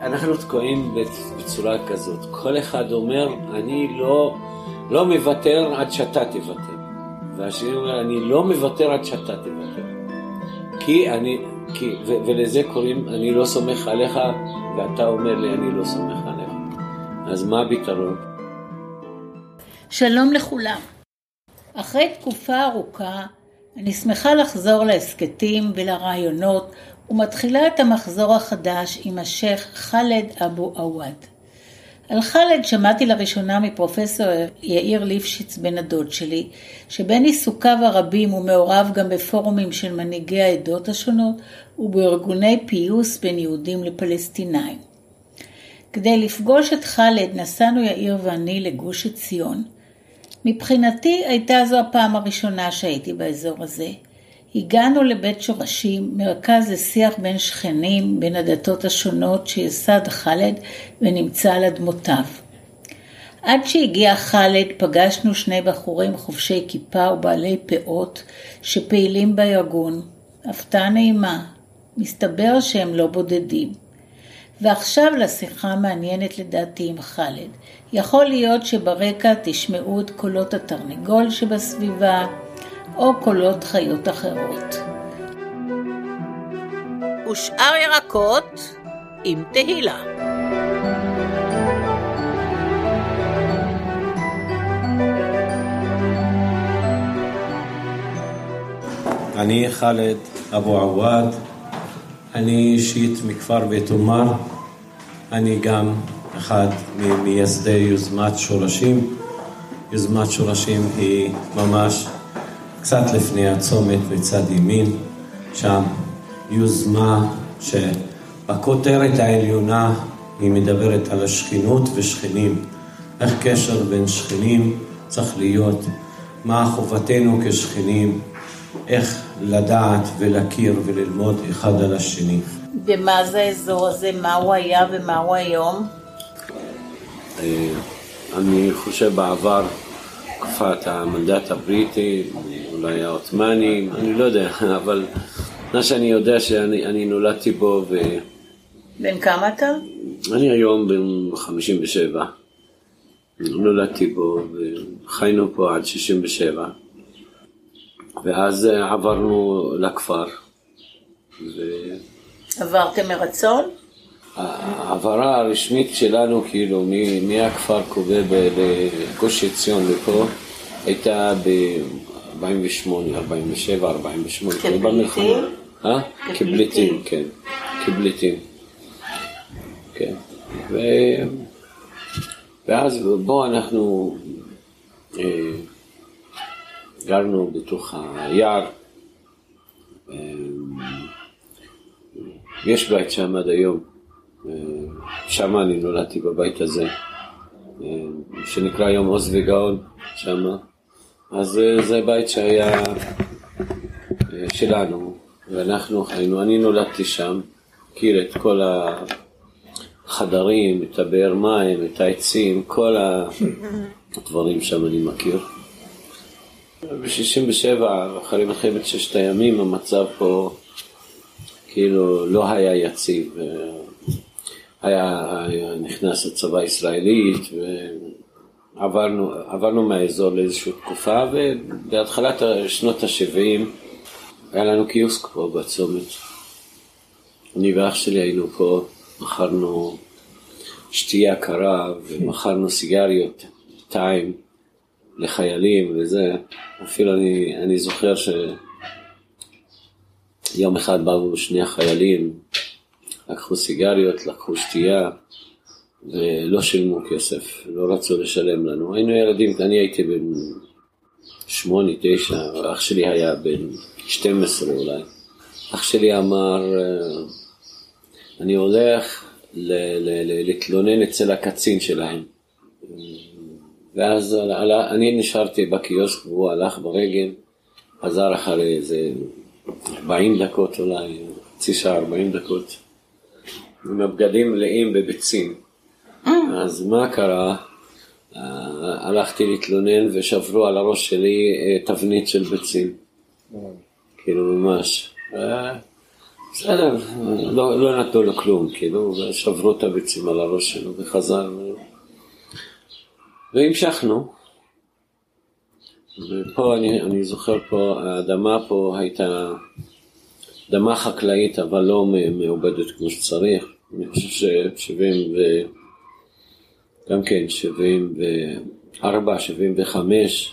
אנחנו תקועים בצורה כזאת. כל אחד אומר, אני לא מוותר עד שאתה תוותר. והשני אומר, אני לא מוותר עד שאתה תוותר. ולזה קוראים, אני לא סומך עליך, ואתה אומר לי, אני לא סומך עליך. אז מה הפתרון? שלום לכולם. אחרי תקופה ארוכה, אני שמחה לחזור להסקטים ולרעיונות, ומתחילה את המחזור החדש עם השייך ח'אלד אבו עוואד. על ח'אלד שמעתי לראשונה מפרופסור יאיר ליפשיץ בן הדוד שלי, שבין עיסוקיו הרבים הוא מעורב גם בפורומים של מנהיגי העדות השונות, ובארגוני פיוס בין יהודים לפלסטינאים. כדי לפגוש את ח'אלד נסענו יאיר ואני לגוש עציון. מבחינתי הייתה זו הפעם הראשונה שהייתי באזור הזה. הגענו לבית שורשים, מרכז לשיח בין שכנים, בין הדתות השונות שיסד ח'אלד ונמצא על אדמותיו. עד שהגיע ח'אלד פגשנו שני בחורים חובשי כיפה ובעלי פאות שפעילים בארגון. הפתעה נעימה, מסתבר שהם לא בודדים. ועכשיו לשיחה מעניינת לדעתי עם ח'אלד. יכול להיות שברקע תשמעו את קולות התרנגול שבסביבה, או קולות חיות אחרות. ושאר ירקות עם תהילה. אני ח'אלד אבו עוואד, אני אישית מכפר בית עומר, אני גם אחד ממייסדי יוזמת שורשים. יוזמת שורשים היא ממש קצת לפני הצומת בצד ימין, שם יוזמה שבכותרת העליונה היא מדברת על השכנות ושכנים, איך קשר בין שכנים צריך להיות, מה חובתנו כשכנים, איך לדעת ולהכיר וללמוד אחד על השני. ומה זה האזור הזה, מה הוא היה ומה הוא היום? אני חושב בעבר תקופת המנדט הבריטי, אולי העות'מאני, אני לא יודע, אבל מה שאני יודע שאני נולדתי בו בן כמה אתה? אני היום בן 57. נולדתי בו וחיינו פה עד 67. ואז עברנו לכפר. עברתם מרצון? העברה הרשמית שלנו כאילו מהכפר קובה בגוש עציון לפה הייתה ב-48, 47, 48. כפליטים? כפליטים, כן. כפליטים. כן. ואז בו אנחנו גרנו בתוך היער. יש בית שם עד היום. שם אני נולדתי בבית הזה, שנקרא היום עוז וגאון שם. אז זה בית שהיה שלנו, ואנחנו חיינו, אני נולדתי שם, מכיר את כל החדרים, את הבאר מים, את העצים, כל הדברים שם אני מכיר. ב-67, אחרי מלחמת ששת הימים, המצב פה כאילו לא היה יציב. היה נכנס לצבא הישראלית ועברנו מהאזור לאיזושהי תקופה, ובהתחלת שנות ה-70 היה לנו קיוסק פה בצומת. אני ואח שלי היינו פה, מכרנו שתייה קרה ומכרנו סיגריות, טיים לחיילים וזה. אפילו אני זוכר שיום אחד באו שני החיילים, לקחו סיגריות, לקחו שתייה, ולא שילמו כסף, לא רצו לשלם לנו. היינו ילדים, אני הייתי בן 8, 9, אח שלי היה בן 12 אולי. אח שלי אמר, אני הולך להתלונן אצל הקצין שלהם. ואז אני נשארתי בקיוסק, והוא הלך ברגל, חזר אחרי איזה 40 דקות אולי, חצי שעה 40 דקות. עם הבגדים מלאים בביצים. אז מה קרה? הלכתי להתלונן ושברו על הראש שלי תבנית של ביצים. כאילו ממש. בסדר, לא נתנו לו כלום, כאילו, שברו את הביצים על הראש שלו וחזר, והמשכנו. ופה אני זוכר פה, האדמה פה הייתה אדמה חקלאית, אבל לא מעובדת כמו שצריך. אני חושב גם כן 74, 75,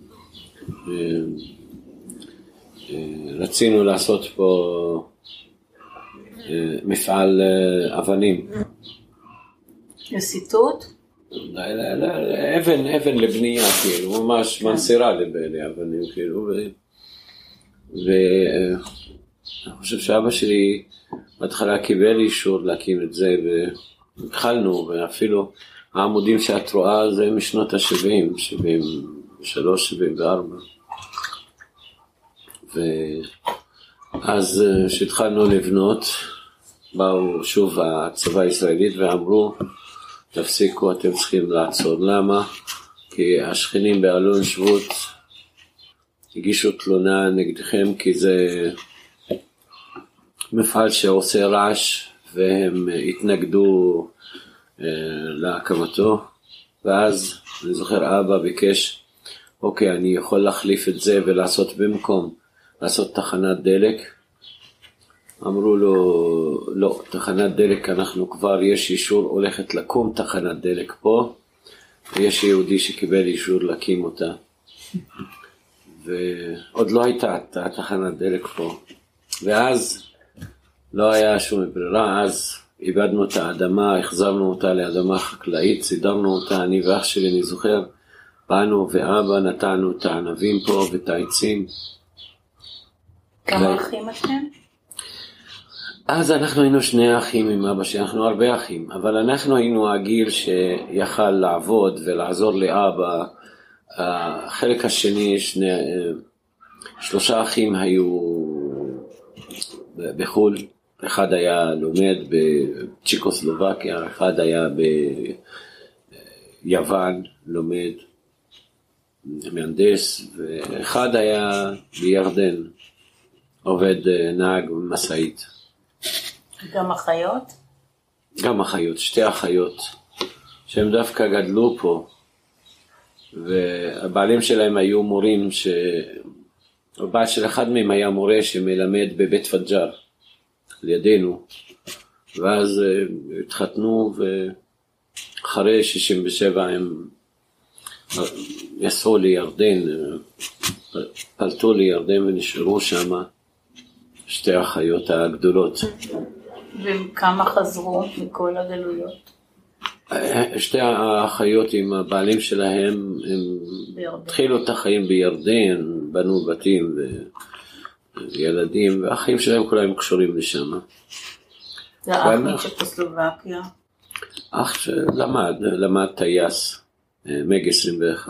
רצינו לעשות פה מפעל אבנים. לסיטוט? אבן לבנייה, כאילו, ממש מנסירה לאבנים, כאילו, ואני חושב שאבא שלי בהתחלה קיבל אישור להקים את זה, והתחלנו, ואפילו העמודים שאת רואה זה משנות ה-70, 73, 74. ואז שהתחלנו לבנות, באו שוב הצבא הישראלית ואמרו, תפסיקו, אתם צריכים לעצור. למה? כי השכנים באלון שבות הגישו תלונה נגדכם, כי זה מפעל שעושה רעש, והם התנגדו להקמתו. ואז אני זוכר אבא ביקש, אוקיי, אני יכול להחליף את זה ולעשות במקום, לעשות תחנת דלק. אמרו לו, לא, תחנת דלק, אנחנו כבר, יש אישור, הולכת לקום תחנת דלק פה, ויש יהודי שקיבל אישור להקים אותה. ועוד לא הייתה תחנת דלק פה. ואז לא היה שום ברירה, אז איבדנו את האדמה, החזרנו אותה לאדמה חקלאית, סידרנו אותה, אני ואח שלי, אני זוכר, באנו ואבא נתנו את הענבים פה ואת העצים. כמה אחים אתם? אז אנחנו היינו שני אחים עם אבא שלי, אנחנו הרבה אחים, אבל אנחנו היינו הגיל שיכל לעבוד ולעזור לאבא. החלק השני, שלושה אחים היו בחול, אחד היה לומד בצ'יקוסלובקיה, אחד היה ביוון לומד מהנדס, ואחד היה בירדן עובד נהג מסעית. גם אחיות? גם אחיות, שתי אחיות שהם דווקא גדלו פה, והבעלים שלהם היו מורים, הבעל של אחד מהם היה מורה שמלמד בבית פג'ר לידינו, ואז התחתנו, ואחרי 67 הם יסעו לירדן, פלטו לירדן ונשארו שם שתי האחיות הגדולות. וכמה חזרו מכל הגלויות? שתי האחיות עם הבעלים שלהם, הם התחילו את החיים בירדן, בנו בתים וילדים, והאחים שלהם כולם קשורים לשם. זה אח מצ'קוסלובקיה? אח שלמד טייס, מג 21.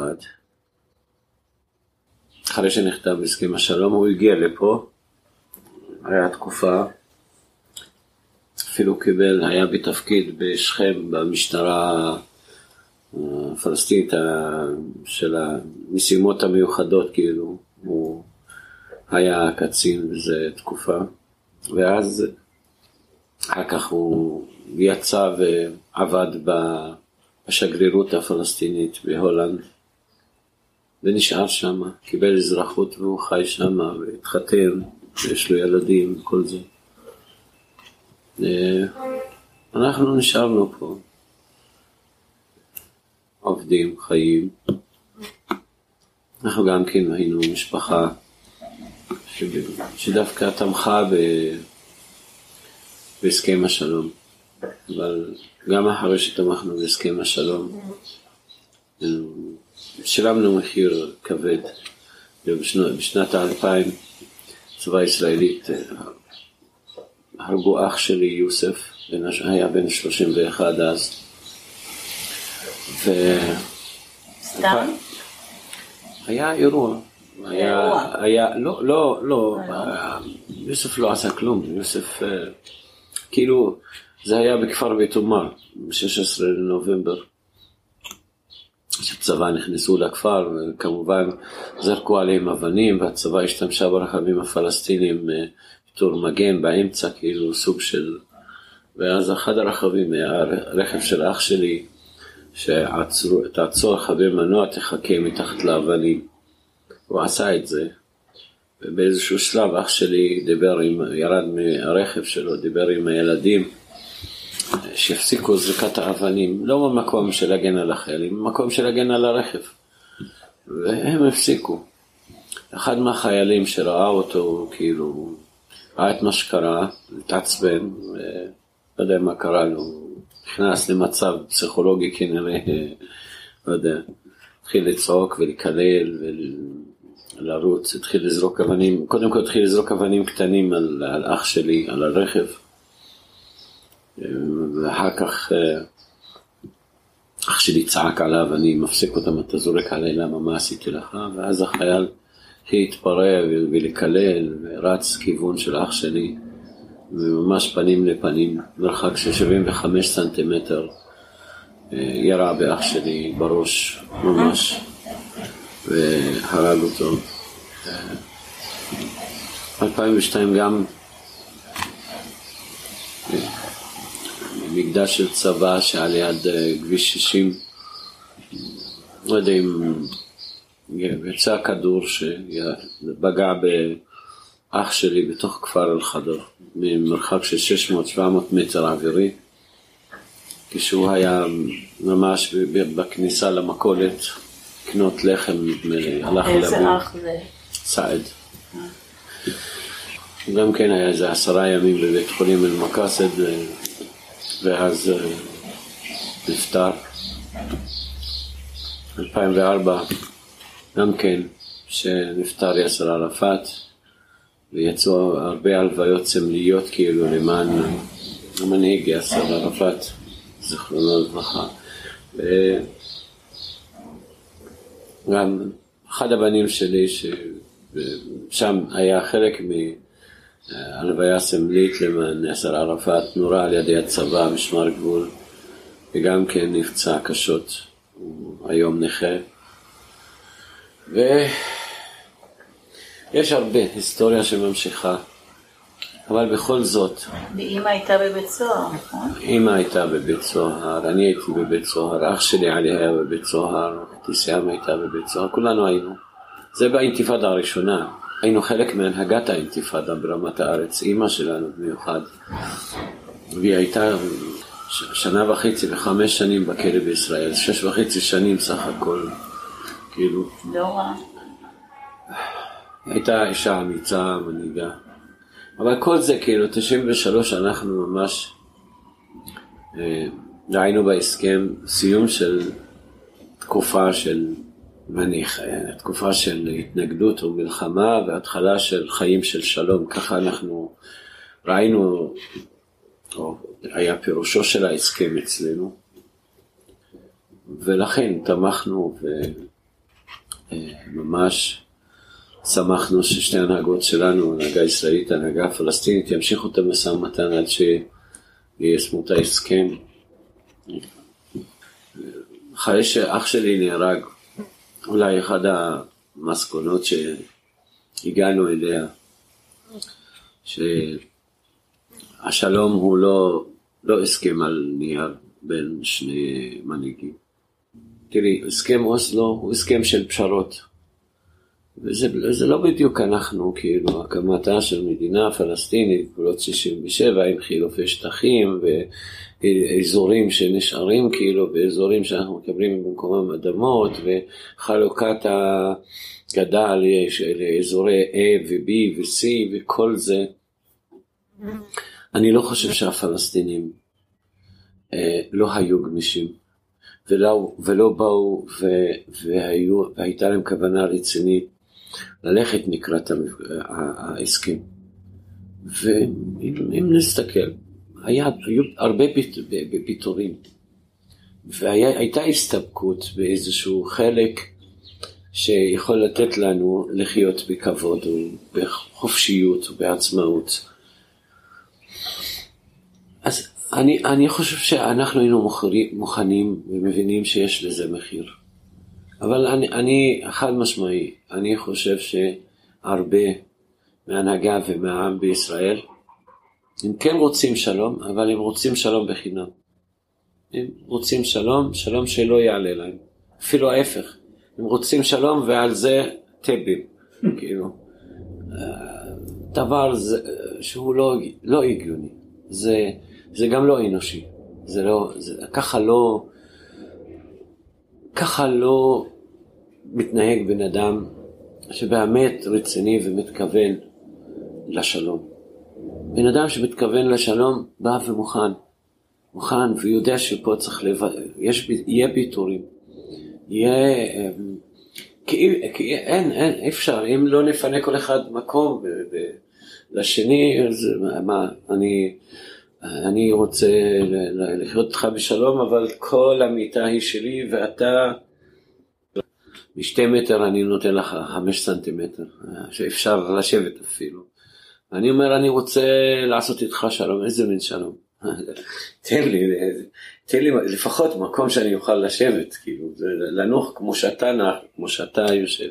אחרי שנחתם הסכם השלום, הוא הגיע לפה, היה תקופה, אפילו קיבל, היה בתפקיד בשכם במשטרה הפלסטינית של המשימות המיוחדות, כאילו, הוא היה קצין בזה תקופה, ואז אחר כך הוא יצא ועבד בשגרירות הפלסטינית בהולנד, ונשאר שם, קיבל אזרחות והוא חי שם, והתחתן, ויש לו ילדים, כל זה. אנחנו נשארנו פה, עובדים, חיים. אנחנו גם כן היינו משפחה שדווקא תמכה בהסכם השלום, אבל גם אחרי שתמכנו בהסכם השלום, שילמנו מחיר כבד. בשנת 2000 צבא ישראלית הרגו אח שלי יוסף, היה בן 31 אז. סתם? היה אירוע. לא, יוסף לא עשה כלום. יוסף, כאילו, זה היה בכפר בית עומר, ב-16 לנובמבר. שהצבא נכנסו לכפר, וכמובן זרקו עליהם אבנים, והצבא השתמשה ברכבים הפלסטינים, טור מגן באמצע, כאילו סוג של, ואז אחד הרכבים היה הרכב של אח שלי, תעצור חבר מנוע, תחכה מתחת לאבנים. הוא עשה את זה, ובאיזשהו שלב אח שלי ירד מהרכב שלו, דיבר עם הילדים, שהפסיקו זריקת האבנים, לא במקום של הגן על החיילים, במקום של הגן על הרכב. והם הפסיקו. אחד מהחיילים שראה אותו, כאילו, ראה את מה שקרה, התעצבן, לא יודע מה קרה לו, נכנס למצב פסיכולוגי כנראה, לא יודע, התחיל לצעוק ולקלל ולרוץ, התחיל לזרוק אבנים, קודם כל התחיל לזרוק אבנים קטנים על אח שלי, על הרכב, ואחר כך אח שלי צעק עליו, אני מפסיק אותם, אתה זורק עליי, למה, מה עשיתי לך? ואז החייל התפרע ולקלל ורץ כיוון של אח שלי, וממש פנים לפנים, מרחק של 75 סנטימטר, ירה באח שלי בראש ממש, והרג אותו. 2002 גם מקדש של צבא שעל יד כביש 60, לא יודע אם יצא כדור שבגע באח שלי בתוך כפר אל-חדר, ממרחק של 600-700 מטר אווירי, כשהוא היה ממש בכניסה למכולת, קנות לחם, הלך לבוא. איזה אח זה? סעד. גם כן היה איזה 10 ימים בבית חולים אל-מקאסד, ואז נפטר. 2004 גם כן, שנפטר יאסר ערפאת, ויצאו הרבה הלוויות סמליות כאילו למען המנהיג יאסר ערפאת, זכרונו לברכה. וגם אחד הבנים שלי, ששם היה חלק מהלוויה סמלית למען יאסר ערפאת, נורה על ידי הצבא, משמר גבול, וגם כן נפצע קשות, הוא היום נכה. ויש הרבה היסטוריה שממשיכה, אבל בכל זאת. ואמא הייתה בבית סוהר, נכון? אמא הייתה בבית סוהר, אני הייתי בבית סוהר, אח שלי עלי היה בבית סוהר, תיסיאם הייתה בבית סוהר, כולנו היינו. זה באינתיפאדה הראשונה, היינו חלק מהנהגת האינתיפאדה ברמת הארץ, אמא שלנו במיוחד. והיא הייתה 1.5 ו5 שנים בכלא בישראל, 6.5 שנים סך הכל. כאילו, לא רע. הייתה אישה אמיצה, מנהיגה. אבל כל זה, כאילו, 93 אנחנו ממש ראינו בהסכם סיום של תקופה של תקופה של התנגדות ומלחמה, והתחלה של חיים של שלום. ככה אנחנו ראינו, או היה פירושו של ההסכם אצלנו, ולכן תמכנו וממש שמחנו ששתי הנהגות שלנו, הנהגה ישראלית, הנהגה פלסטינית, ימשיכו את המשא ומתן עד שיישמו את ההסכם. אחרי שאח שלי נהרג, אולי אחד המסקנות שהגענו אליה, שהשלום הוא לא הסכם על נייר בין שני מנהיגים. תראי, הסכם אוסלו הוא הסכם של פשרות. וזה לא בדיוק אנחנו, כאילו, הקמתה של מדינה פלסטינית, גבולות 67, עם חילופי שטחים ואזורים שנשארים, כאילו, באזורים שאנחנו מקבלים במקומם אדמות, וחלוקת הגדה לאזורי A ו-B ו-C וכל זה. אני לא חושב שהפלסטינים לא היו גמישים, ולא באו והייתה להם כוונה רצינית ללכת לקראת ההסכם. ואם נסתכל, היו הרבה פיתורים, והייתה הסתפקות באיזשהו חלק שיכול לתת לנו לחיות בכבוד ובחופשיות ובעצמאות. אז אני חושב שאנחנו היינו מוכנים ומבינים שיש לזה מחיר. אבל אני חד משמעי, אני חושב שהרבה מהנהגה ומהעם בישראל, הם כן רוצים שלום, אבל הם רוצים שלום בחינם. הם רוצים שלום, שלום שלא יעלה להם. אפילו ההפך. הם רוצים שלום ועל זה טבים. כאילו, דבר שהוא לא הגיוני. זה גם לא אנושי. ככה לא מתנהג בן אדם שבאמת רציני ומתכוון לשלום. בן אדם שמתכוון לשלום בא מוכן ויודע שפה צריך יהיה ביטורים, אין אפשר, אם לא נפנה כל אחד מקום לשני, אז מה, אני רוצה לחיות איתך בשלום, אבל כל המיטה היא שלי, ואתה מ2 מטר אני נותן לך 5 סנטימטר, שאפשר לשבת אפילו. אני אומר, אני רוצה לעשות איתך שלום. איזה מין שלום? תן לי לפחות מקום שאני אוכל לשבת, כאילו, לנוח כמו שאתה נח, כמו שאתה יושב.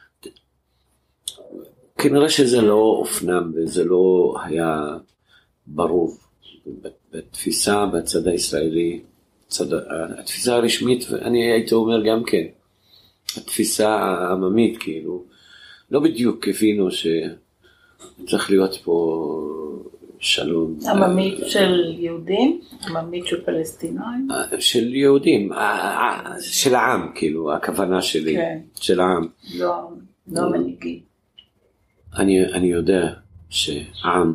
כנראה שזה לא אופנם, וזה לא היה ברור. בתפיסה, בצד הישראלי, התפיסה הרשמית, ואני הייתי אומר גם כן, התפיסה העממית, כאילו, לא בדיוק הבינו שצריך להיות פה שלום. עממית של יהודים? עממית של פלסטינאים? של יהודים, של העם, כאילו, הכוונה שלי, כן. של העם. לא מנהיגי. אני יודע שעם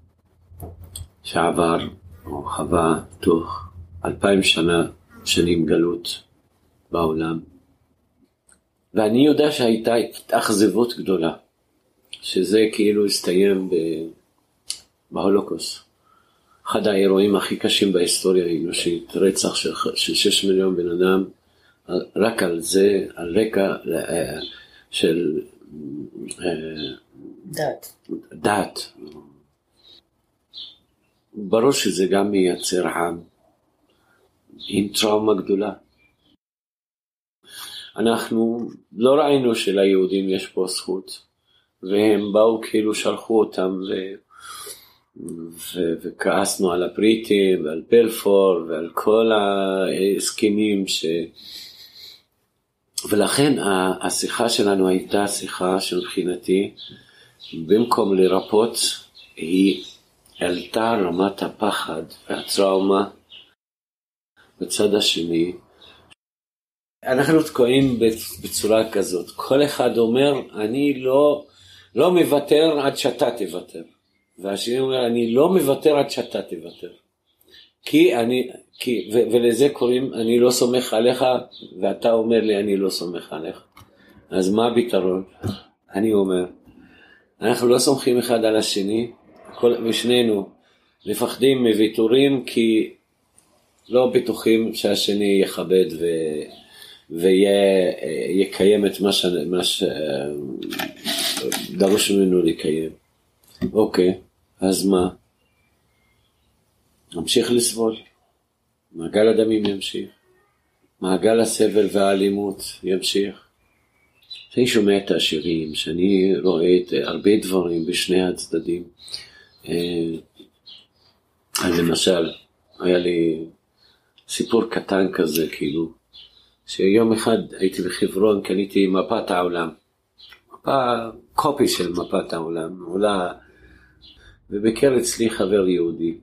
שעבר או חווה תוך 2000 שנים גלות בעולם, ואני יודע שהייתה התאכזבות גדולה, שזה כאילו הסתיים בהולוקוסט. אחד האירועים הכי קשים בהיסטוריה האנושית, רצח של 6 מיליון בן אדם, רק על זה, על רקע של דת. ברור שזה גם מייצר עם עם טראומה גדולה. אנחנו לא ראינו שליהודים יש פה זכות, והם באו כאילו שלחו אותם וכעסנו על הבריטים ועל בלפור ועל כל ההסכמים ולכן השיחה שלנו הייתה שיחה שמבחינתי במקום לרפות היא עלתה רמת הפחד והטראומה בצד השני. אנחנו תקועים בצורה כזאת, כל אחד אומר אני לא מוותר עד שאתה תוותר, והשני אומר אני לא מוותר עד שאתה תוותר, ולזה קוראים אני לא סומך עליך, ואתה אומר לי אני לא סומך עליך. אז מה הפתרון? אני אומר אנחנו לא סומכים אחד על השני, ושנינו מפחדים מוויתורים כי לא בטוחים שהשני יכבד ויקיים את מה שדרוש ממנו לקיים. אוקיי, אז מה? נמשיך לסבול, מעגל הדמים ימשיך, מעגל הסבל והאלימות ימשיך. אני שומע את השירים, שאני רואה את הרבה דברים בשני הצדדים. למשל, היה לי סיפור קטן כזה, כאילו, שיום אחד הייתי בחברון, קניתי מפת העולם, קופי של מפת העולם, וביקר אצלי חבר יהודי.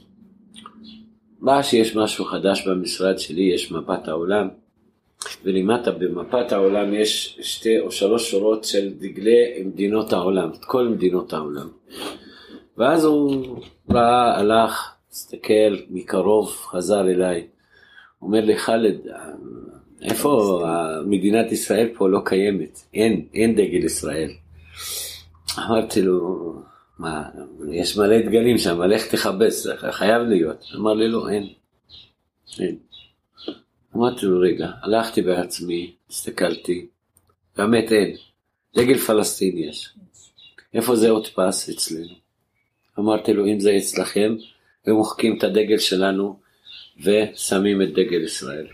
מה שיש משהו חדש במשרד שלי, יש מפת העולם, ולמטה במפת העולם יש 2 או 3 שורות של דגלי מדינות העולם, את כל מדינות העולם. ואז הוא ראה, הלך, הסתכל מקרוב, חזר אליי, אומר לי חלד, איפה מדינת ישראל פה לא קיימת, אין דגל ישראל. אמרתי לו, מה, יש מלא דגלים שם, לך תחבש, חייב להיות. אמר לי לא, אין. אמרתי לו רגע, הלכתי בעצמי, הסתכלתי, באמת אין, דגל פלסטין יש. איפה זה הודפס? אצלנו. אמרתי לו, אם זה אצלכם, ומוחקים את הדגל שלנו, ושמים את דגל ישראל.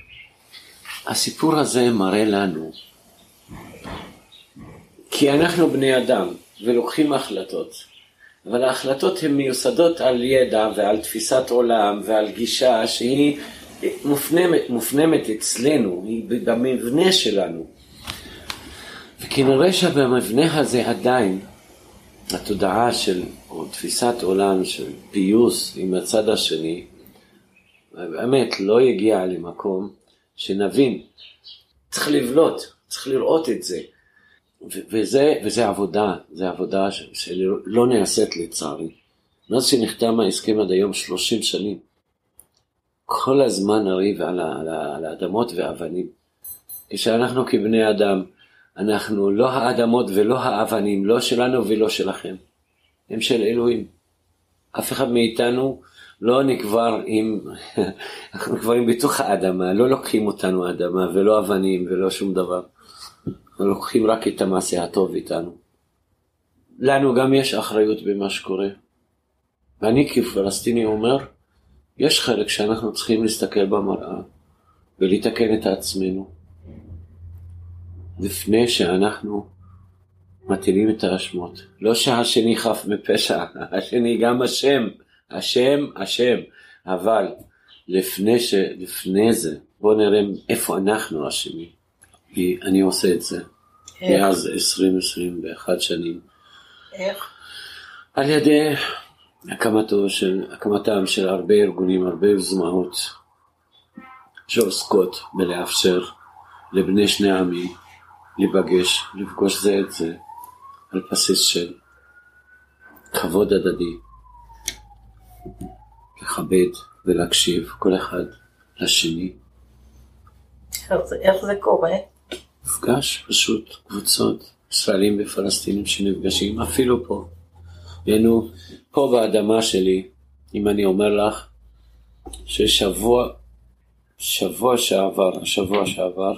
הסיפור הזה מראה לנו, כי אנחנו בני אדם, ולוקחים החלטות. אבל ההחלטות הן מיוסדות על ידע ועל תפיסת עולם ועל גישה שהיא מופנמת אצלנו, היא במבנה שלנו. וכנראה שבמבנה הזה עדיין התודעה של, או תפיסת עולם של פיוס עם הצד השני, באמת לא יגיע למקום שנבין, צריך לבלוט, צריך לראות את זה. וזה עבודה, זה עבודה שלא נעשית לצערי. מאז שנחתם ההסכם עד היום 30 שנים, כל הזמן נריב על האדמות והאבנים. כשאנחנו כבני אדם, אנחנו לא האדמות ולא האבנים, לא שלנו ולא שלכם. הם של אלוהים. אף אחד מאיתנו לא נקבר אנחנו נקברים בתוך האדמה, לא לוקחים אותנו אדמה ולא אבנים ולא שום דבר. אנחנו לוקחים רק את המעשה הטוב איתנו. לנו גם יש אחריות במה שקורה. ואני כפלסטיני אומר, יש חלק שאנחנו צריכים להסתכל במראה ולתקן את עצמנו. לפני שאנחנו מטילים את האשמות. לא שהשני חף מפשע, השני גם אשם. אבל לפני זה, בוא נראה איפה אנחנו אשמים. אני עושה את זה. מאז 20-21 שנים. איך? על ידי הקמתם של הרבה ארגונים, הרבה יוזמות, שעוסקות בלאפשר לבני שני עמים להיפגש, לפגוש זה את זה, על בסיס של כבוד הדדי, לכבד ולהקשיב כל אחד לשני. איך זה קורה? מפגש פשוט, קבוצות, ישראלים ופלסטינים שנפגשים, אפילו פה. פה באדמה שלי, אם אני אומר לך, ששבוע שעבר,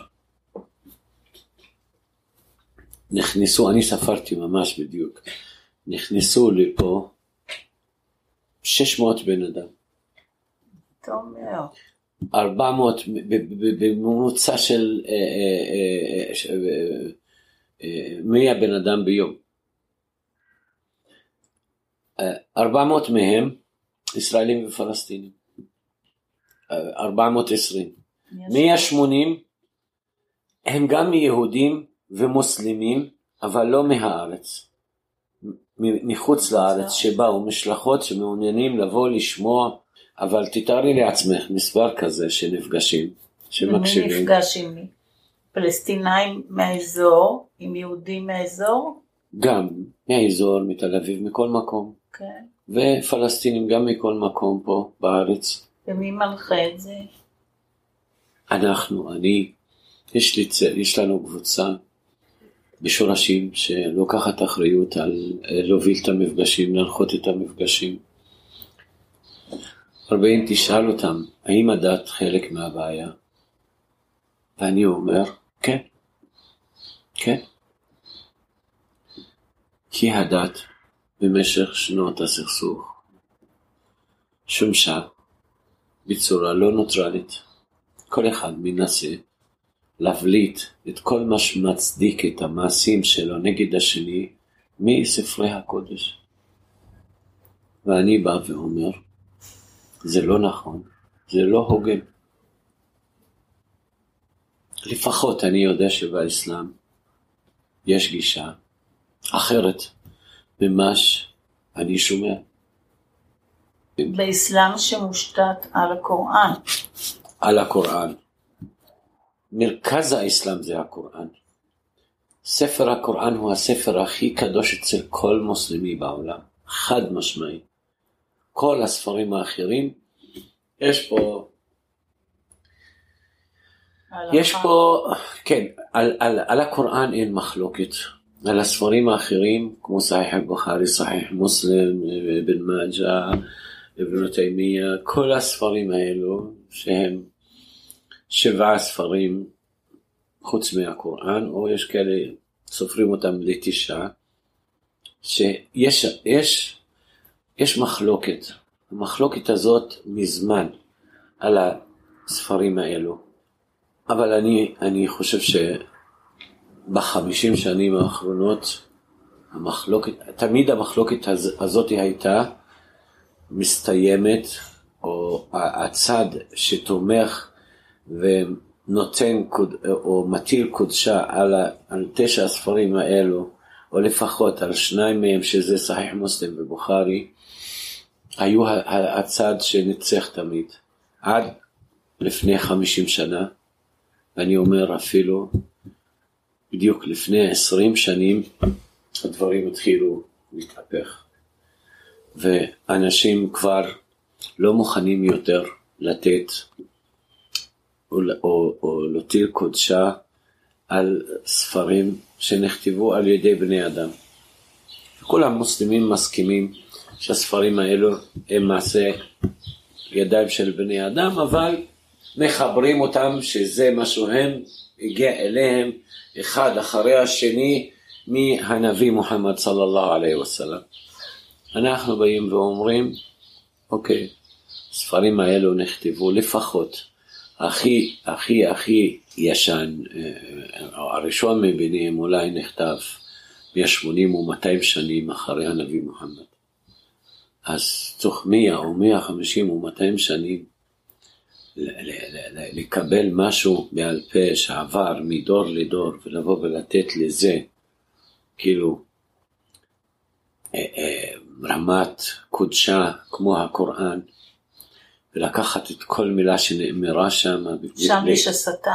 נכנסו, אני ספרתי ממש בדיוק, נכנסו לפה 600 בן אדם. טוב מאוד. 400 בממוצע של 100 בן אדם ביום. 400 מהם ישראלים ופלסטינים. 420. 180 הם גם יהודים ומוסלמים, אבל לא מהארץ. מחוץ לארץ שבאו משלחות שמעוניינים לבוא לשמוע, אבל תתארי לעצמך מספר כזה שנפגשים, שמקשיבים. ומי נפגש עם מי? פלסטינאים מהאזור, עם יהודים מהאזור? גם מהאזור, מתל אביב, מכל מקום. כן. ופלסטינים גם מכל מקום פה בארץ. ומי מנחה את זה? יש לנו קבוצה בשורשים שלוקחת אחריות על להוביל את המפגשים, להנחות את המפגשים. הרבה אם תשאל אותם, האם הדת חלק מהבעיה? ואני אומר, כן. כי הדת במשך שנות הסכסוך שומשה בצורה לא נוטרלית. כל אחד מנסה להבליט את כל מה שמצדיק את המעשים שלו נגד השני מספרי הקודש. ואני בא ואומר, זה לא נכון, זה לא הוגן. לפחות אני יודע שבאסלאם יש גישה אחרת ממה שאני שומע. באסלאם שמושתת על הקוראן. על הקוראן. מרכז האסלאם זה הקוראן. ספר הקוראן הוא הספר הכי קדוש אצל כל מוסלמי בעולם. חד משמעי. כל הספרים האחרים, יש פה, כן, על הקוראן אין מחלוקת. על הספרים האחרים, כמו סחיח אל-בוכרי, סחיח מוסלם, אבן מאג'ה, אבן תימיה, כל הספרים האלו, שהם 7 ספרים חוץ מהקוראן, או יש כאלה, סופרים אותם ל9, שיש מחלוקת. המחלוקת הזאת מזמן על הספרים האלו. אבל אני חושב ב50 שנים האחרונות תמיד המחלוקת הזאת הייתה מסתיימת, או הצד שתומך ונותן או מטיל קודשה על 9 הספרים האלו, או לפחות על 2 מהם שזה סחיח מוסלם ובוכרי, היו הצד שנצח תמיד, עד לפני 50 שנה, ואני אומר אפילו בדיוק לפני 20 שנים, הדברים התחילו להתהפך, ואנשים כבר לא מוכנים יותר לתת או להטיל קודשה על ספרים שנכתבו על ידי בני אדם. כל המוסלמים מסכימים שהספרים האלו הם מעשה ידיים של בני אדם, אבל מחברים אותם שזה משהו הם הגיע אליהם אחד אחרי השני מהנביא מוחמד סלlallahu עליhi וסלם. אנחנו באים ואומרים, אוקיי, הספרים האלו נכתבו לפחות הכי ישן, הראשון מביניהם אולי נכתב 180 או 200 שנים אחרי הנביא מוחמד. אז תוך 100 או 150 או 200 שנים לקבל משהו בעל פה שעבר מדור לדור ולבוא ולתת לזה כאילו רמת קודשה כמו הקוראן, ולקחת את כל מילה שנאמרה שם. שם יש הסתה?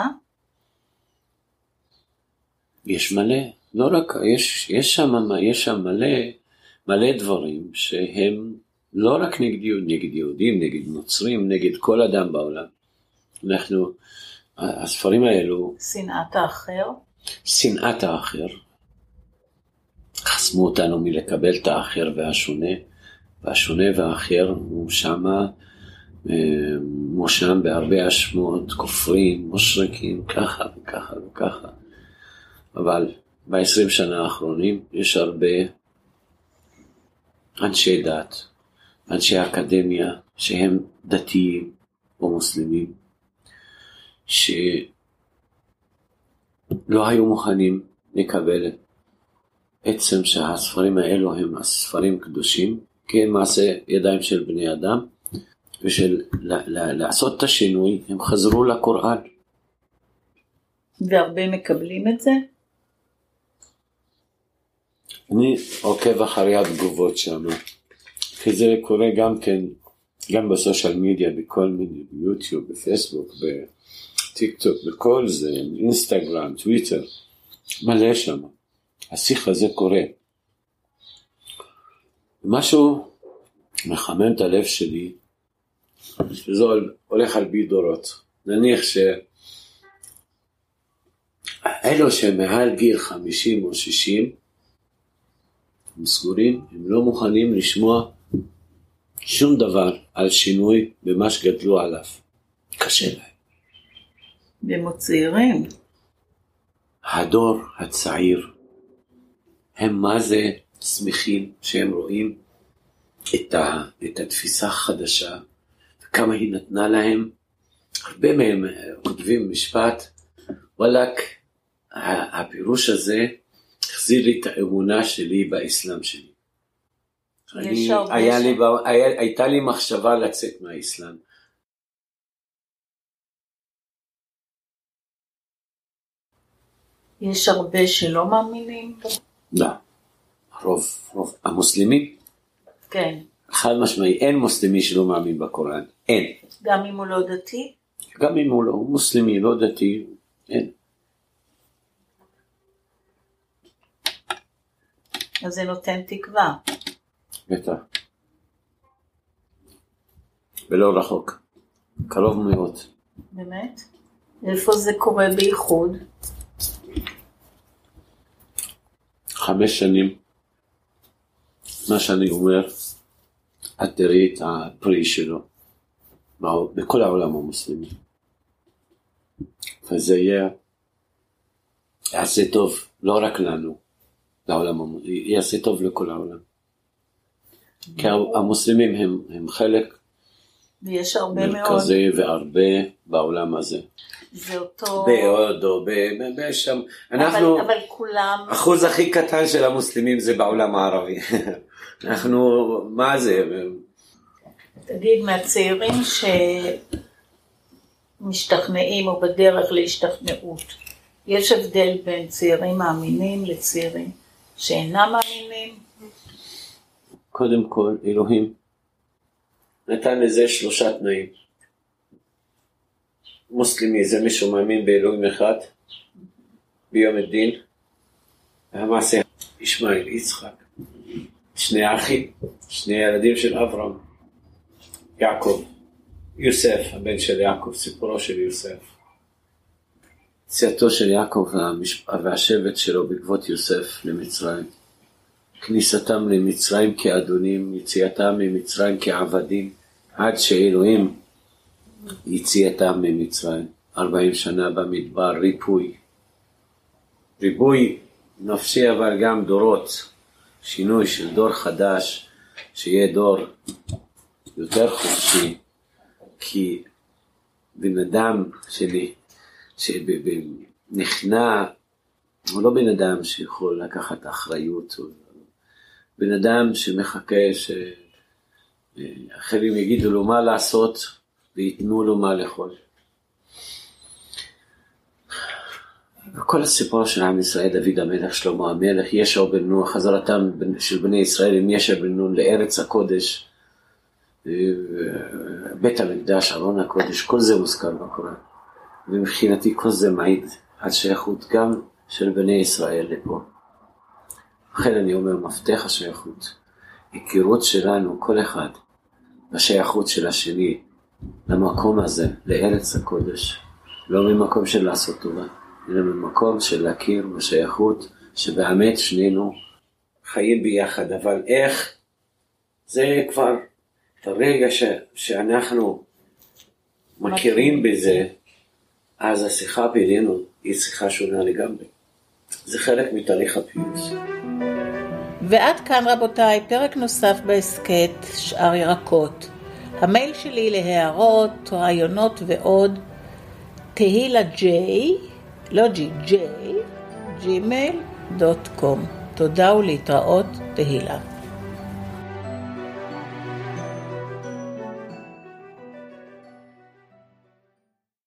יש מלא, לא רק, יש שם מלא דברים שהם לא רק נגד יהודים, נגד נוצרים, נגד כל אדם בעולם. הספרים האלו, שנאת האחר? שנאת האחר. חסמו אותנו מלקבל את האחר והשונה והאחר הוא מושם בהרבה אשמות, כופרים, מושרקים, ככה וככה וככה. אבל ב-20 שנה האחרונים יש הרבה אנשי דת, אנשי אקדמיה שהם דתיים או מוסלמים, שלא היו מוכנים לקבל עצם שהספרים האלו הם הספרים קדושים, כי הם מעשה ידיים של בני אדם, ושל לעשות את השינוי הם חזרו לקוראן. והרבה מקבלים את זה? אני עוקב אחרי התגובות שם, כי זה קורה גם בסושיאל מדיה, בכל מיני, ביוטיוב, בפייסבוק, בטיק טוק, בכל זה, אינסטגרם, טוויטר, מלא שם. השיח הזה קורה. משהו מחמם את הלב שלי, שזה הולך על בי דורות. נניח אלו שמעל גיל 50 או 60, הם סגורים, הם לא מוכנים לשמוע שום דבר על שינוי במה שגדלו עליו. קשה להם. הם צעירים. הדור הצעיר, הם מה זה שמחים שהם רואים את התפיסה החדשה, וכמה היא נתנה להם. הרבה מהם כותבים משפט, וואלק, הפירוש הזה החזיר לי את האמונה שלי באסלאם שלי. הייתה לי מחשבה לצאת מהאסלאם. יש הרבה שלא מאמינים? לא. רוב המוסלמים? כן. חד משמעי, אין מוסלמי שלא מאמין בקוראן. אין. גם אם הוא לא דתי? גם אם הוא לא מוסלמי, לא דתי, אין. אז זה נותן תקווה. בטח. ולא רחוק. קרוב מאוד. באמת? איפה זה קורה בייחוד? 5 שנים. מה שאני אומר, את תראי את הפרי שלו. בכל העולם המוסלמי. וזה יעשה טוב, לא רק לנו. לעולם, יעשה טוב לכל העולם. כי המוסלמים הם חלק ויש הרבה מאוד. מרכזי והרבה בעולם הזה. זה אותו... בהודו, בשם. אנחנו, אבל כולם... אחוז הכי קטן של המוסלמים זה בעולם הערבי. אנחנו, מה זה? תגיד, מהצעירים שמשתכנעים או בדרך להשתכנעות, יש הבדל בין צעירים מאמינים לצעירים שאינם מאמינים? קודם כל, אלוהים נתן לזה 3 תנאים. מוסלמי זה מי שמאמין באלוהים אחד, ביום הדין, והמעשה ישמעאל, יצחק, 2 אחים, 2 ילדים של אברהם, יעקב, יוסף, הבן של יעקב, סיפורו של יוסף. יציאתו של יעקב והשבט שלו בעקבות יוסף למצרים. כניסתם למצרים כאדונים, יציאתם ממצרים כעבדים, עד שאלוהים יציאתם ממצרים. 40 שנה במדבר, ריבוי נפשי, אבל גם דורות, שינוי של דור חדש, שיהיה דור יותר חופשי, כי בן אדם שלי, שנכנע, הוא לא בן אדם שיכול לקחת אחריות, בן אדם שמחכה שאחרים יגידו לו מה לעשות ויתנו לו מה לאכול. כל הסיפור של עם ישראל, דוד המלך, שלמה המלך, ישע בן נון, חזרתם של בני ישראל עם ישע בן נון לארץ הקודש, בית המקדש, ארון הקודש, כל זה מוזכר בקוראן. ומבחינתי כל זה מעיד על שייכות גם של בני ישראל לפה. לכן אני אומר, מפתח השייכות, היכרות שלנו, כל אחד, השייכות של השני, למקום הזה, לארץ הקודש, לא ממקום של לעשות טובה, אלא ממקום של להכיר בשייכות, שבאמת שנינו חיים ביחד, אבל איך? זה כבר, ברגע שאנחנו מכירים בזה, אז השיחה בינינו היא שיחה שונה לגמרי. זה חלק מתהליך הפיוס. ועד כאן רבותיי, פרק נוסף בהסקט שאר ירקות. המייל שלי להערות, רעיונות ועוד, תהילה ג'יי, לא ג'יי, gmail.com. תודה ולהתראות, תהילה.